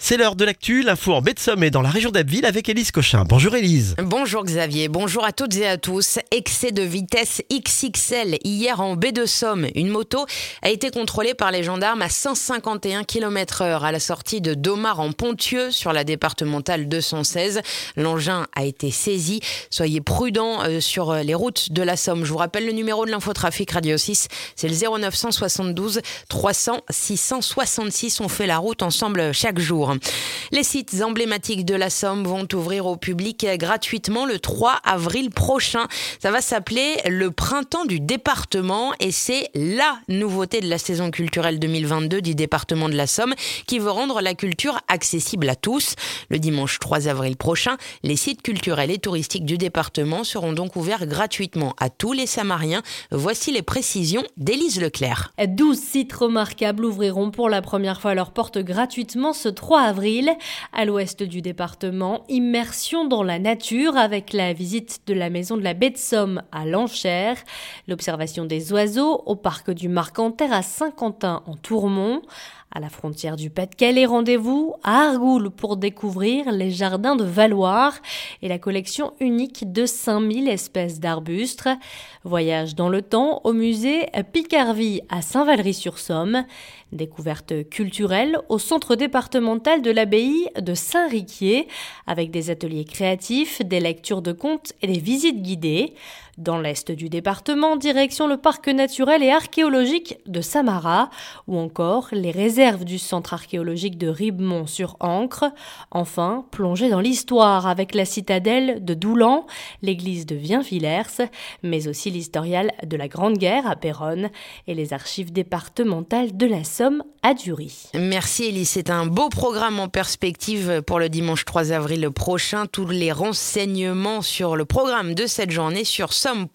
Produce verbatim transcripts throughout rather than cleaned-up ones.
C'est l'heure de l'actu, l'info en baie de Somme et dans la région d'Abbeville avec Élise Cochin. Bonjour Élise. Bonjour Xavier, bonjour à toutes et à tous. Excès de vitesse X X L hier en baie de Somme. Une moto a été contrôlée par les gendarmes à cent cinquante et un kilomètres heure à la sortie de Domar en Ponthieu sur la départementale deux cent seize. L'engin a été saisi. Soyez prudents euh, sur les routes de la Somme. Je vous rappelle le numéro de l'infotrafic Radio six, c'est le zéro neuf cent soixante-douze trois cents six cent soixante-six. On fait la route ensemble chaque jour. Les sites emblématiques de la Somme vont ouvrir au public gratuitement le trois avril prochain. Ça va s'appeler le Printemps du département et c'est la nouveauté de la saison culturelle deux mille vingt-deux du département de la Somme qui veut rendre la culture accessible à tous. Le dimanche trois avril prochain, les sites culturels et touristiques du département seront donc ouverts gratuitement à tous les Samariens. Voici les précisions d'Élise Leclerc. douze sites remarquables ouvriront pour la première fois leurs portes gratuitement ce trois avril. À l'ouest du département, immersion dans la nature avec la visite de la maison de la baie de Somme à Lanchères, l'observation des oiseaux au parc du Marcanterre à Saint-Quentin en Tourmont. À la frontière du Pas-de-Calais, rendez-vous à Argoul pour découvrir les jardins de Valloire et la collection unique de cinq mille espèces d'arbustes. Voyage dans le temps au musée Picarville à Saint-Valery-sur-Somme. Découverte culturelle au centre départemental de l'abbaye de Saint-Riquier avec des ateliers créatifs, des lectures de contes et des visites guidées. Dans l'est du département, direction le parc naturel et archéologique de Samara ou encore les réserves du centre archéologique de Ribemont-sur-Ancre. Enfin, plongée dans l'histoire avec la citadelle de Doulan, l'église de Vienvillers, mais aussi l'historial de la Grande Guerre à Péronne et les archives départementales de la Somme à Dury. Merci Élise, c'est un beau programme en perspective pour le dimanche trois avril prochain. Tous les renseignements sur le programme de cette journée sur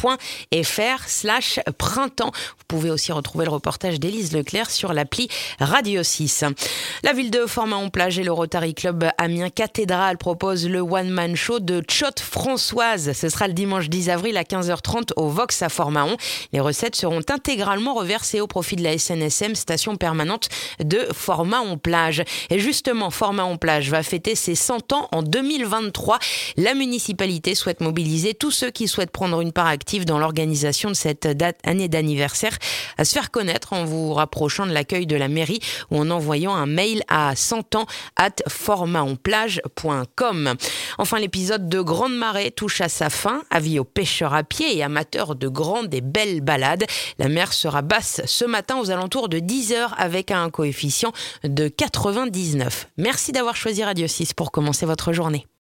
somme.fr slash printemps. Vous pouvez aussi retrouver le reportage d'Élise Leclerc sur l'appli Radio six. La ville de Format-en-Plage et le Rotary Club Amiens Cathédrale proposent le one-man show de Tchotte Françoise. Ce sera le dimanche dix avril à quinze heures trente au Vox à Format-en. Les recettes seront intégralement reversées au profit de la S N S M, station permanente de Format-en-Plage. Et justement, Format-en-Plage va fêter ses cent ans en deux mille vingt-trois. La municipalité souhaite mobiliser tous ceux qui souhaitent prendre une part active dans l'organisation de cette date, année d'anniversaire, à se faire connaître en vous rapprochant de l'accueil de la mairie ou en envoyant un mail à cent ans arobase formatonplage point com. Enfin, l'épisode de Grande Marée touche à sa fin. Avis aux pêcheurs à pied et amateurs de grandes et belles balades. La mer sera basse ce matin aux alentours de dix heures avec un coefficient de quatre-vingt-dix-neuf. Merci d'avoir choisi Radio six pour commencer votre journée.